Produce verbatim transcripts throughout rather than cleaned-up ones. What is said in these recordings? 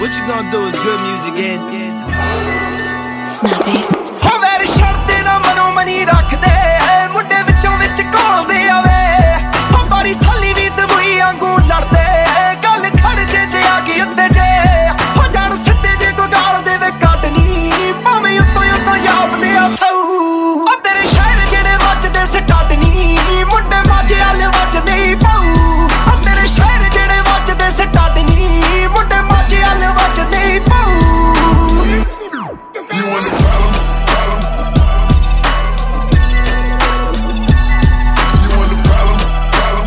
What you gonna do is good music and Snappy ਹੋ ਵੈਰ ਸ਼ਰਤੇ ਨਾ ਮਨੋ ਮਨੀ ਰੱਖਦੇ ਮੁੰਡੇ ਵਿੱਚੋਂ ਵਿੱਚ ਕੋਲਦੇ ਆਵੇ ਹੋ ਬਾਰੀ ਸਾਲੀ ਵੀ ਦਬੂਈ ਵਾਂਗੂ ਲੜਦੇ ਗੱਲ ਖੜਜੇ ਜੇ ਆ ਗਈ ਉੱਤੇ ਜੇ ਹੋ ਜਾਣ ਸਿੱਧੇ ਜੇ ਕੋ ਗਾਲ ਦੇਵੇ ਕੱਢਨੀ ਭਾਵੇਂ ਉੱਤੋਂ ਉੱਤੋਂ ਜਾਪਦੇ ਆ ਸਊ ਆ ਤੇਰੇ ਸ਼ਹਿਰ ਜਿਹੜੇ ਵੱਜਦੇ ਸਟਾਡਨੀ ਮੁੰਡੇ ਮਾਝੇ ਵਾਲੇ ਵੱਜਦੇ ਹੀ ਪਾਉ ਆ ਤੇਰੇ ਸ਼ਹਿਰ ਜਿਹੜੇ ਵੱਜਦੇ ਸਟਾਡਨੀ ਮੁੰਡੇ ਮਾਝੇ ਵਾਲੇ ਵੱਜਦੇ ਹੀ ਪਾਉ You want a problem? Problem? You want a problem? Problem?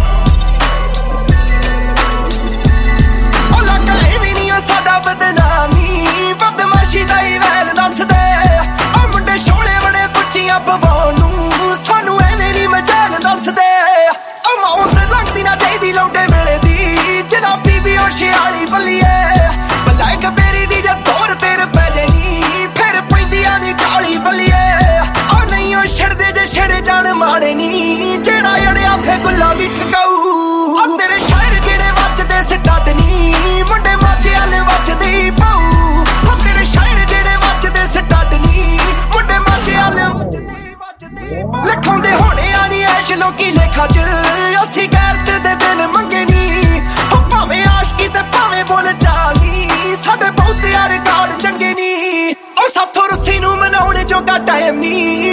ਉਹ ਲੱਗਾ ਇਹ ਵੀ ਨਹੀਂ ਸਾਡਾ ਬਦਨਾਮੀ ਬਦਮਾਸ਼ੀ ਦਾ ਹੀ ਵੈਲ ਦੱਸਦੇ ਆ ਮੁੰਡੇ ਸ਼ੋਲੇ ਬੜੇ ਪੁੱਛੀਆਂ ਪਵਾਉਣ ਨੂੰ ਸਾਨੂੰ ਐਵੇਂ ਨਹੀਂ ਮਜਾਲ ਦੱਸਦੇ ਆ ਮੌਤ ਲੱਗਦੀ ਨਾ ਚਾਹੀਦੀ ਲੌਂਡੇ ਵੇਲੇ ਦੀ ਜਨਾਬੀ ਵੀ ਉਹ ਸ਼ਿਆਲੀ ਬੱਲੀਏ ਬਲਾਇ ਕਬੇਰੀ ਦੀ ਜਦ ਦੌਰ ਤੇਰੇ ਪੈ ਜਾਣੀ ਫਿਰ ਪੈਂਦੀਆਂ ਦੀ ਕਾਲੀ ਬੱਲੀਏ ਆ ਨਹੀਂ ਉਹ ਛੜਦੇ ਜੇ ਛੜੇ ਜਾਣ ਮਾੜੇ ਨੀ ਜਿਹੜਾ ਅੜਿਆ ਫੇ ਗੁੱਲਾ ਵੀ ਠਕਾਊ ਆ ਤੇਰੇ ਸ਼ਾਇਰ ਜਿਹੜੇ ਵੱਜਦੇ ਸਟਾਡਨੀ ਮੁੰਡੇ ਮਾਝੇ ਵਾਲੇ ਵੱਜਦੇ ਪਾਉ ਆ ਤੇਰੇ ਸ਼ਾਇਰ ਜਿਹੜੇ ਵੱਜਦੇ ਸਟਾਡਨੀ ਮੁੰਡੇ ਮਾਝੇ ਵਾਲੇ ਵੱਜਦੇ ਵੱਜਦੇ ਲਖਾਉਂਦੇ ਹੋਣੇ ਆ ਨੀ ਐਸ਼ ਲੋਕੀ ਲੇਖਾ ਚ ਅਸੀਂ ਗੈਰਤ ਦੇ ਦਿਨ ਮੰਗੇ ਨੀ ਉਹ ਭਾਵੇਂ ਆਸ਼ਕੀ ਤੇ ਭਾਵੇਂ ਬੋਲ ਚਾਲੀ ਸਾਡੇ ਬਹੁਤ ਯਾਰ ਗਾੜ ਚੰਗੇ ਨੀ ਉਹ ਸਾਥੋਂ ਰੁੱਸੀ ਨੂੰ ਮਨਾਉਣ ਜੋਗਾ ਟਾਈਮ ਨੀ